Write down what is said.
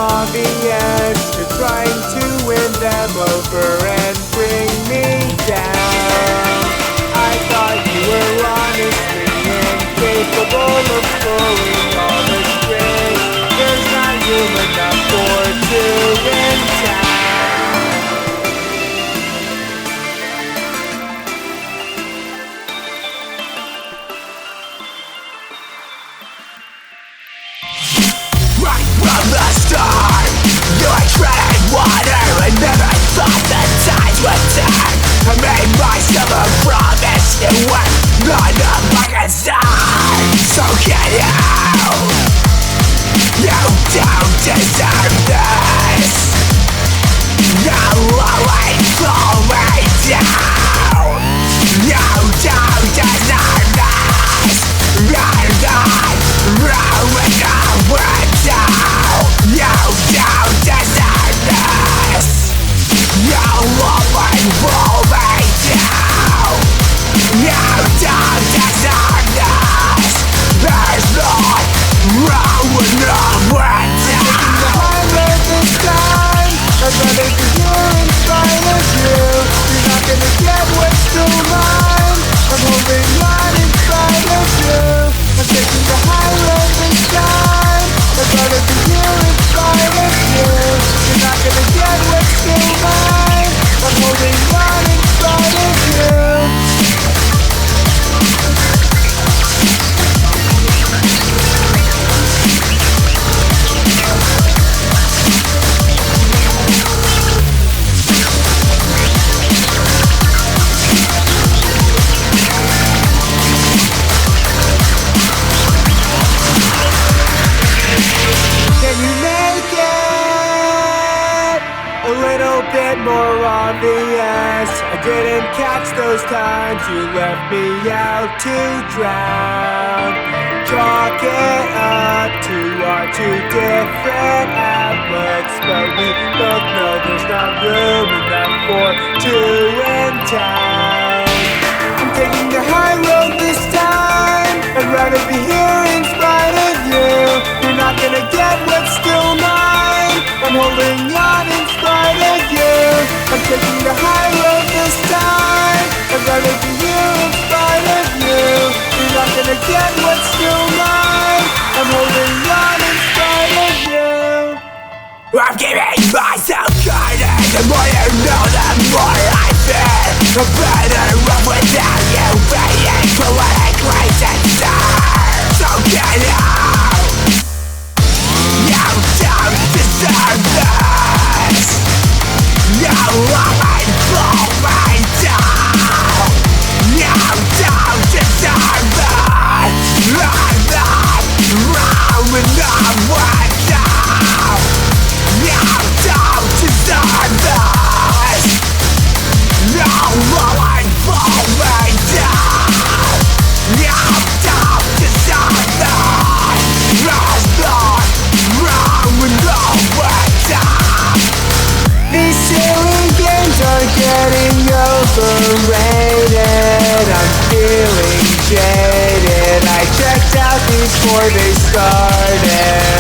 obvious. You're trying to win them over and bring me down. I thought you were honestly incapable of pulling all the strings. There's not room enough for two in town. Right from the start, you were treading water and never thought that tides would turn. I made myself a promise, it was none of my concern. So get out, you don't deserve this. You're always falling down. You don't deserve this. You're not ruined the world down. You don't deserve this. You're always falling down. You don't deserve this. There's not ruined the world down. The high road this time, I'd rather be here in spite of you. You're not gonna get what's still mine. I'm holding on in spite of you. I'm taking the high road this time. I'd rather be here in spite of you. You're not gonna get what's still mine. I'm holding on in spite of you. Can you make it a little bit more obvious? I didn't catch those times you left me out to drown. Chalk it up to our two different outlooks, but we both know there's not room enough for two in town. I'm taking the high road this time. I'd rather be here in spite of you. You're not gonna get what's still mine. I'm holding on in spite of you. I'm taking the high road this time. I'd rather be here in spite of you. You're not gonna get what's still mine. I'm holding on in spite of you. I'm giving myself kindness. The more you know, the more I feel. I'm better off without you being politically sincere. So get out. You don't deserve this. You always falling down. You don't deserve this. I'm not ruined the world down. You don't deserve this. You're always falling down. You don't deserve this. You're not ruined the world down. These silly games are getting overrated. I'm feeling jaded. I checked out before they started.